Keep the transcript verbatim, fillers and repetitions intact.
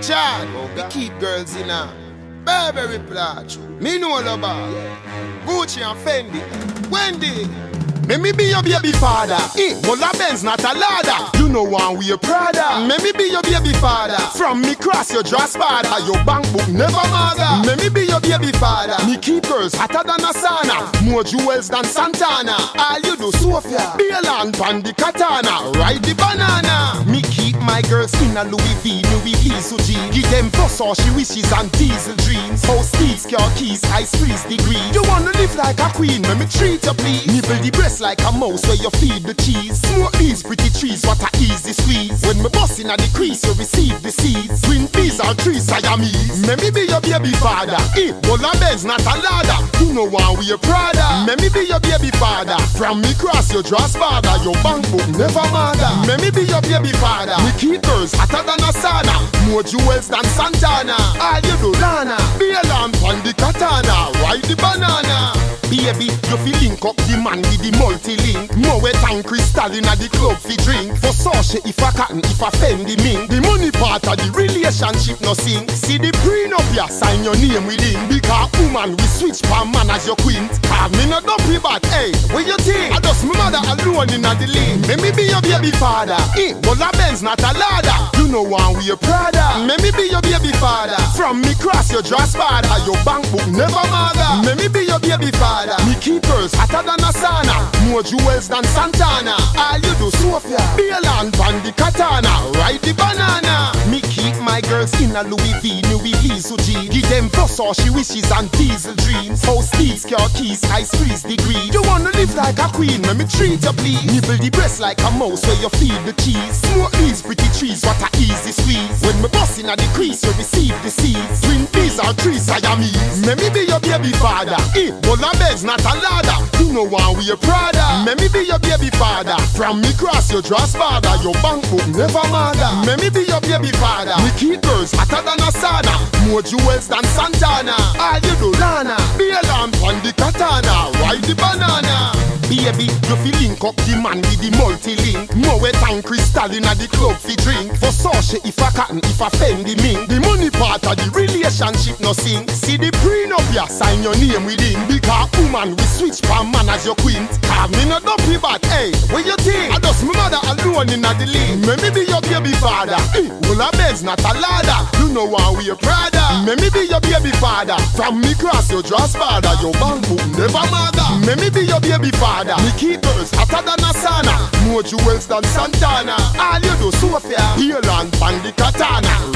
Chad, we keep girls in her. Burberry Plage, me know Loba, Gucci and Fendi, Wendy. Me me be your baby father. Eh, Mola Benz not a ladder. You know one we a Prada. Me me be your baby father. From me cross your dress father. Your bank book never maga. Me me be your baby father. Me keep girls hotter than a sauna. More jewels than Santana. All you do Sophia. Be a land pandi katana. Ride the banana. Me keep my girls in a Louis V, Louis V Suji. Give them fuss all she wishes and diesel dreams. House keys, car keys, ice freeze degree. You wanna live like a queen, let me treat you please. Nibble the breast like a mouse where you feed the cheese. Smoke these pretty trees, what a easy squeeze. When me bust in a the crease, you receive the seeds. Twin peas or three Siamese. Me me be your baby father. Eh, Mola Benz not a ladder. You know one we a Prada. Me me be your baby father. From me cross your dress father. Your bank book never maga. Me me be your baby father. Me keep girls hotter than a sauna. More jewels than Santana. All you do Lana. Be a lamp on the katana. Ride the banana. Baby, you feel link up the man with the multi-link. More than crystal in a the club fi drink. For Sasha if I cotton, if I Fendi mink. The money part of the relationship no sing. See the prenup ya, sign your name with him. Because woman we switch per man as your queen. Have me no dumpy but hey, what you think? I just my mother alone in a the lane. Let me be your baby father. Eh, Mola Benz not a ladder. You know one we a Prada. Let me be your baby father. From me cross your dress father. Your bank book never maga. Let me be your baby father. Me keep girls hotter than a sauna. More jewels than Santana. All you do Sophia. Be a land pandi katana. Ride the banana. Me keep my girls in a Louis V, Louis V Suji. Give them fuss all she wishes and diesel dreams. House keys, car keys, ice freeze degree. You wanna live like a queen, let me treat you please. Nibble the breast like a mouse where you feed the cheese. Smoke these pretty trees, what a easy squeeze. When me bust in a the crease, you receive the seeds. Twin peas or three Siamese. Me me be your baby father. Eh, Mola Benz not a ladder. You know one we a Prada. Me me be your baby father. From me cross your dress father. Your bank book never maga. Me me be your baby father. Me keep girls hotter than a sauna. More jewels than Santana. All you do Lana. Be a lamp on the katana. Ride the banana. Baby, you feel link up the man with the multi-link. More than crystal in a the club fi drink. For Sasha if I cotton, if I Fendi mink. The money part of the relationship no sing. See the prenup ya, sign your name with him. Because woman we switch per man as your queen. Have me no dumpy but hey, what you think? I just my mother alone in a the lane. Me me be your baby father. Eh, Mola Benz not a ladder. You know one we a Prada. Me me be your baby father. From me cross your dress father. Your bank book never maga. Me me be your baby father. Me keep girls hotter than a sauna. More jewels than Santana. All you do Sophia. Be a land pandi katana.